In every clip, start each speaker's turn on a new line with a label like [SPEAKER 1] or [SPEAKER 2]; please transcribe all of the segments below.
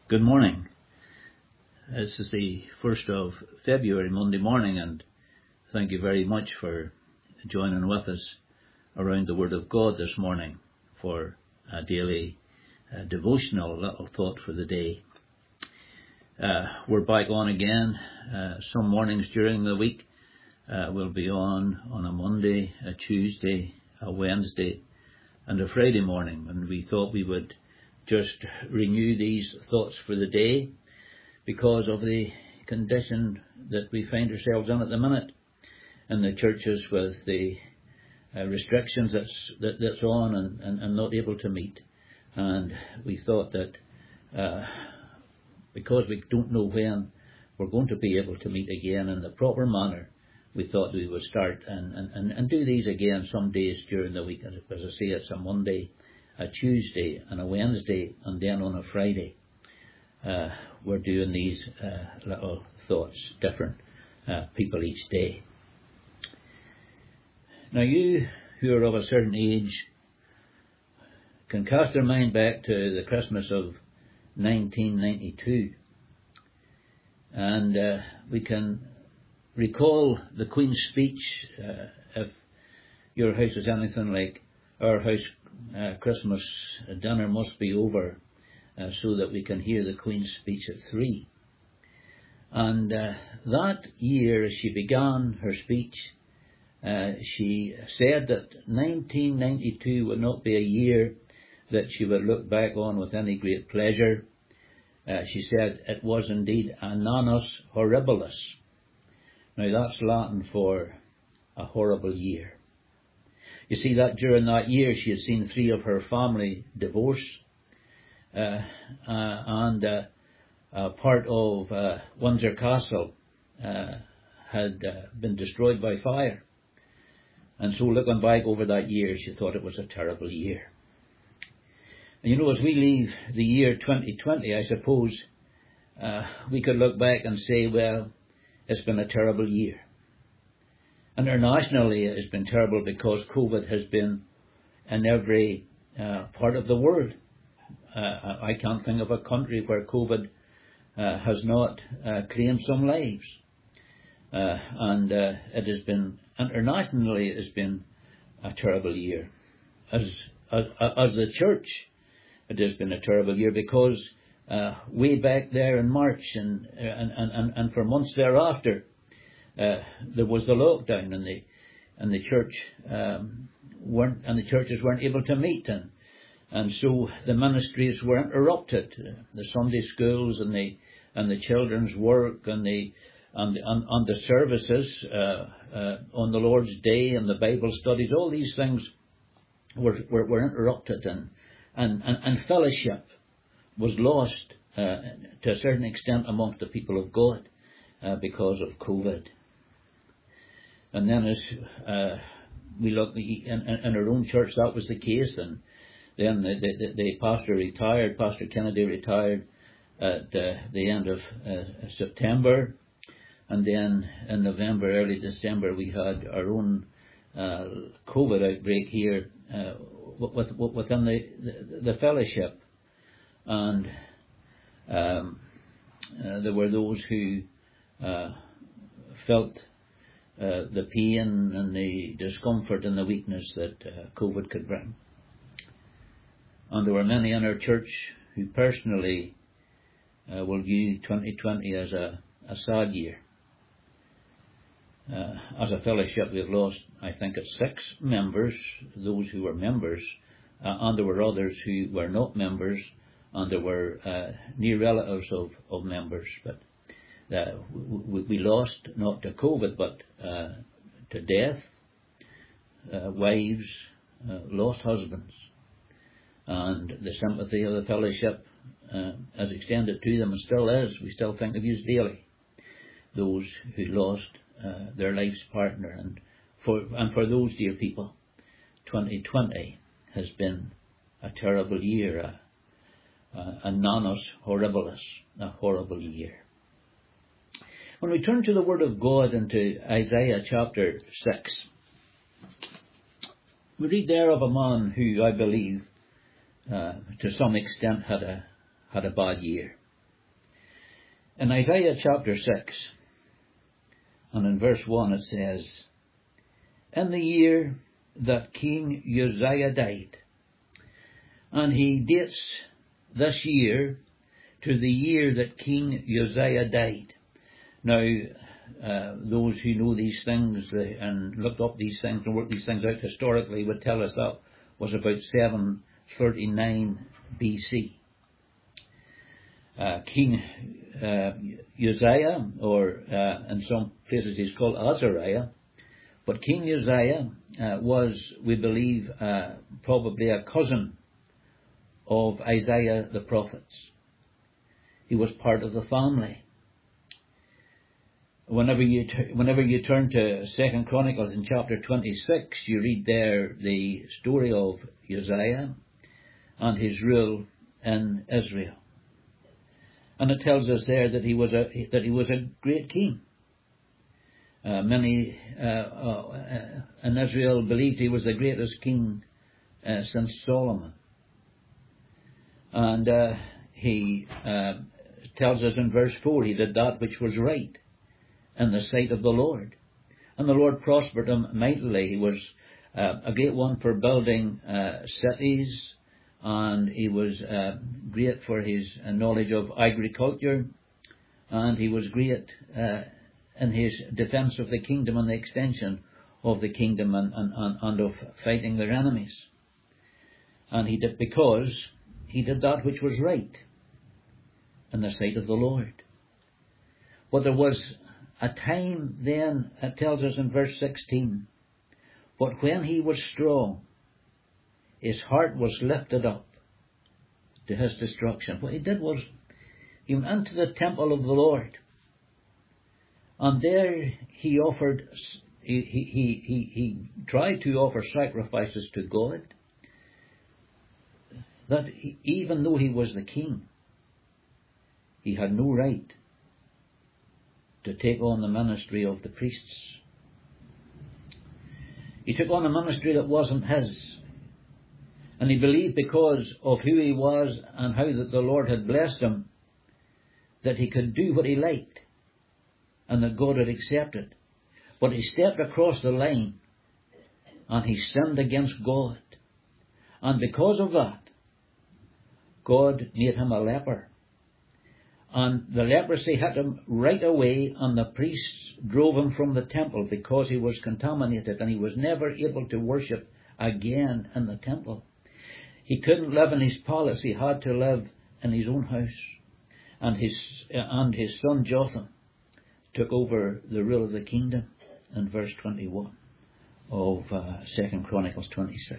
[SPEAKER 1] Good morning. This is the 1st of February, Monday morning, and thank you very much for joining with us around the Word of God this morning for a daily devotional little thought for the day. We're back on again. Some mornings during the week we'll be on a Monday, a Tuesday, a Wednesday, and a Friday morning, and we thought we would just renew these thoughts for the day because of the condition that we find ourselves in at the minute in the churches with the restrictions that's on and not able to meet. And we thought that because we don't know when we're going to be able to meet again in the proper manner, we thought we would start and do these again some days during the week. As I say, it's a Monday, a Tuesday and a Wednesday, and then on a Friday we're doing these little thoughts, different people each day. Now you who are of a certain age can cast your mind back to the Christmas of 1992, and we can recall the Queen's speech. If your house is anything like our house, Christmas dinner must be over so that we can hear the Queen's speech at 3. And that year, as she began her speech, she said that 1992 would not be a year that she would look back on with any great pleasure. She said it was indeed an annus horribilis. Now that's Latin for a horrible year. You see that during that year she had seen 3 of her family divorce, and part of Windsor Castle had been destroyed by fire. And so looking back over that year, she thought it was a terrible year. And you know, as we leave the year 2020, I suppose we could look back and say, well, it's been a terrible year. Internationally, it has been terrible because COVID has been in every part of the world. I can't think of a country where COVID has not claimed some lives. And it has been, internationally, it has been a terrible year. As the church, it has been a terrible year because way back there in March and for months thereafter, there was the lockdown and the church the churches weren't able to meet, and so the ministries were interrupted. The Sunday schools and the children's work and the services on the Lord's Day and the Bible studies, all these things were interrupted, and fellowship was lost to a certain extent amongst the people of God because of COVID. And then as we look in our own church, that was the case. And then the pastor retired, Pastor Kennedy retired at the end of September. And then in November, early December, we had our own COVID outbreak here within the fellowship. And there were those who felt the pain and the discomfort and the weakness that COVID could bring. And there were many in our church who personally will view 2020 as a sad year. As a fellowship, we've lost, I think it's 6 members, those who were members, and there were others who were not members, and there were near relatives of members. But we lost not to COVID, but to death, wives, lost husbands. And the sympathy of the fellowship is extended to them and still is. We still think of you daily, those who lost their life's partner. And for those dear people, 2020 has been a terrible year, a annus horribilis, a horrible year. When we turn to the Word of God into Isaiah chapter 6, we read there of a man who, I believe, to some extent had a bad year. In Isaiah chapter 6, and in verse 1 it says, "In the year that King Uzziah died," and he dates this year to the year that King Uzziah died. Now, those who know these things and looked up these things and worked these things out historically would tell us that was about 739 BC. King Uzziah, or in some places he's called Azariah, but King Uzziah was, we believe, probably a cousin of Isaiah the prophet. He was part of the family. Whenever you turn to 2 Chronicles in chapter 26, you read there the story of Uzziah and his rule in Israel. And it tells us there that he was a great king. Many in Israel believed he was the greatest king since Solomon. And he tells us in verse 4, he did that which was right in the sight of the Lord. And the Lord prospered him mightily. He was a great one for building cities, and he was great for his knowledge of agriculture, and he was great in his defence of the kingdom and the extension of the kingdom and of fighting their enemies. And he did, because he did that which was right in the sight of the Lord. But there was a time then, it tells us in verse 16, "But when he was strong, his heart was lifted up to his destruction." What he did was, he went into the temple of the Lord, and there he offered, he tried to offer sacrifices to God, that even though he was the king, he had no right to take on the ministry of the priests. He took on a ministry that wasn't his. And he believed, because of who he was and how that the Lord had blessed him, that he could do what he liked and that God had accepted. But he stepped across the line and he sinned against God. And because of that, God made him a leper. And the leprosy hit him right away, and the priests drove him from the temple because he was contaminated, and he was never able to worship again in the temple. He couldn't live in his palace. He had to live in his own house. And his son Jotham took over the rule of the kingdom in verse 21 of 2 Chronicles 26.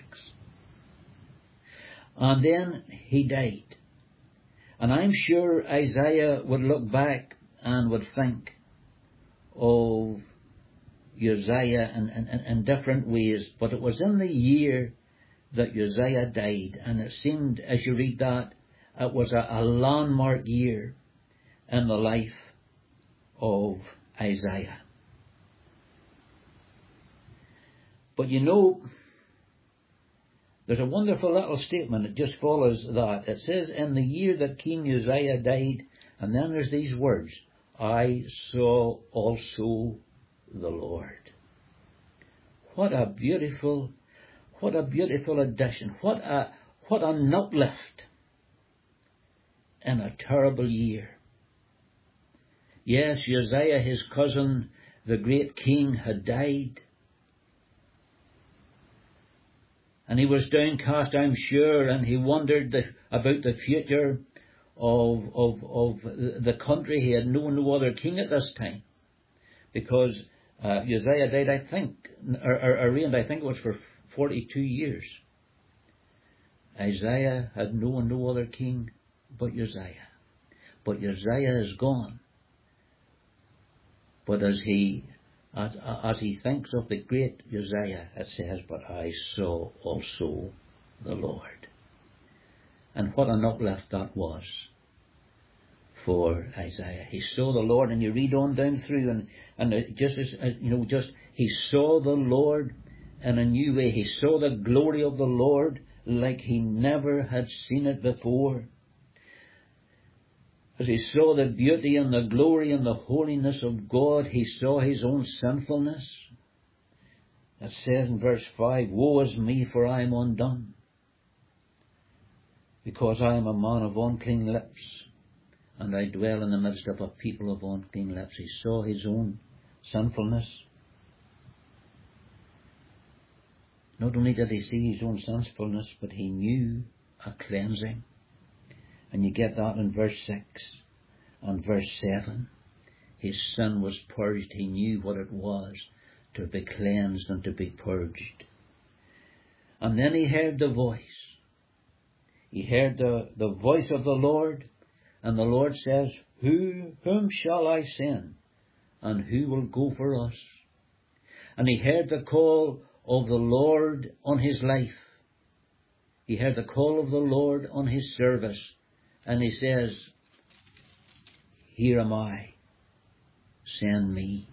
[SPEAKER 1] And then he died. And I'm sure Isaiah would look back and would think of Uzziah in different ways. But it was in the year that Uzziah died, and it seemed, as you read that, it was a landmark year in the life of Isaiah. But you know, there's a wonderful little statement that just follows that. It says, "In the year that King Uzziah died," and then there's these words, "I saw also the Lord." What a beautiful addition. What an uplift in a terrible year. Yes, Uzziah, his cousin, the great king, had died. And he was downcast, I'm sure, and he wondered about the future of the country. He had known no other king at this time, because Uzziah died, I think, or reigned, I think it was for 42 years. Isaiah had known no other king but Uzziah. But Uzziah is gone. But as he thinks of the great Uzziah, it says, "But I saw also the Lord." And what an uplift that was for Isaiah. He saw the Lord, and you read on down through, and just as he saw the Lord in a new way. He saw the glory of the Lord like he never had seen it before. As he saw the beauty and the glory and the holiness of God, he saw his own sinfulness. It says in verse 5, "Woe is me, for I am undone, because I am a man of unclean lips, and I dwell in the midst of a people of unclean lips." He saw his own sinfulness. Not only did he see his own sinfulness, but he knew a cleansing. And you get that in verse 6 and verse 7. His sin was purged. He knew what it was to be cleansed and to be purged. And then he heard the voice. He heard the voice of the Lord, and the Lord says, "Whom shall I send? And who will go for us?" And he heard the call of the Lord on his life. He heard the call of the Lord on his service. And he says, "Here am I. Send me."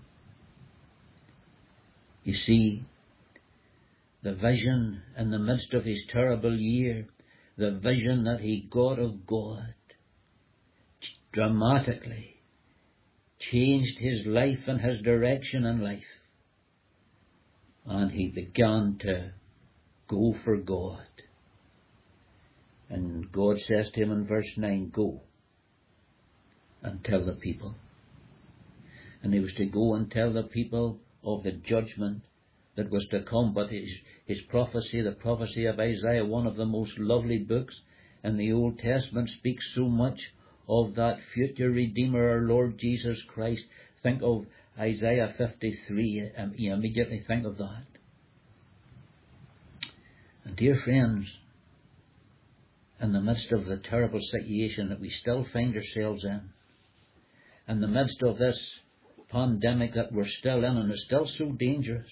[SPEAKER 1] You see, the vision in the midst of his terrible year, the vision that he got of God, dramatically changed his life and his direction in life. And he began to go for God. And God says to him in verse 9, "Go and tell the people." And he was to go and tell the people of the judgment that was to come. But his prophecy, the prophecy of Isaiah, one of the most lovely books in the Old Testament, speaks so much of that future Redeemer, our Lord Jesus Christ. Think of Isaiah 53, you immediately think of that. And dear friends, in the midst of the terrible situation that we still find ourselves in the midst of this pandemic that we're still in, and is still so dangerous,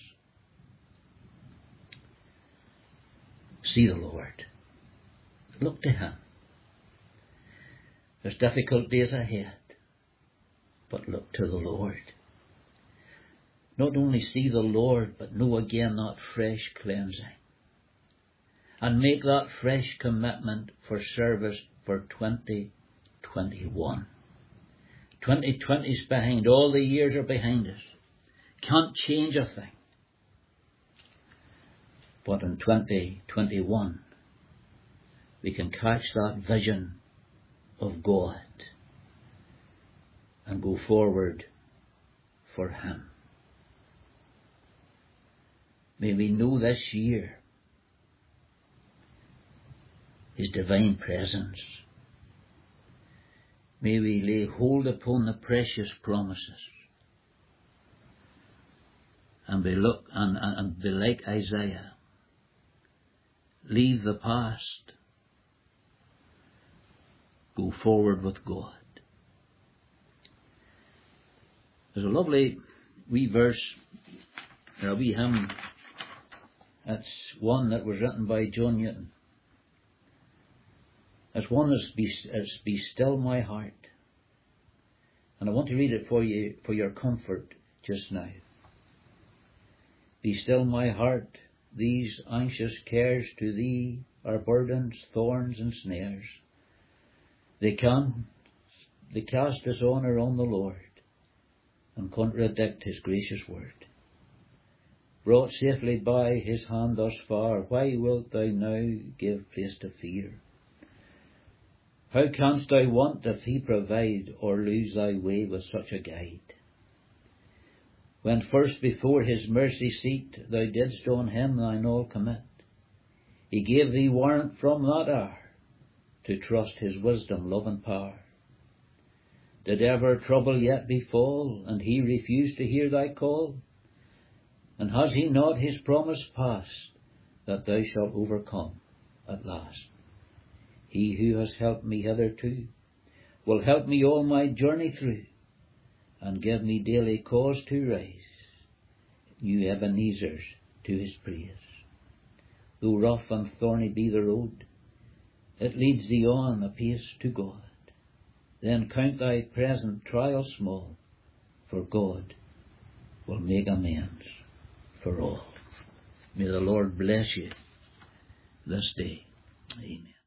[SPEAKER 1] see the Lord. Look to Him. There's difficult days ahead, but look to the Lord. Not only see the Lord, but know again that fresh cleansing. And make that fresh commitment for service for 2021. 2020's behind. All the years are behind us. Can't change a thing. But in 2021, we can catch that vision of God and go forward for Him. May we know this year His divine presence. May we lay hold upon the precious promises and be like Isaiah. Leave the past. Go forward with God. There's a lovely wee verse, or a wee hymn. It's one that was written by John Newton. It's one that's Be Still My Heart. And I want to read it for you, for your comfort just now. Be still my heart, these anxious cares to Thee are burdens, thorns and snares. They cast dishonour on the Lord and contradict His gracious word. Brought safely by His hand thus far, why wilt Thou now give place to fear? How canst Thou want if He provide, or lose Thy way with such a guide? When first before His mercy seat Thou didst on Him Thine all commit, He gave Thee warrant from that hour to trust His wisdom, love and power. Did ever trouble yet befall, and He refused to hear Thy call? And has He not His promise passed, that Thou shalt overcome at last? He who has helped me hitherto will help me all my journey through, and give me daily cause to rise, new Ebenezers to His praise. Though rough and thorny be the road, it leads thee on apace to God. Then count thy present trial small, for God will make amends for all. May the Lord bless you this day. Amen.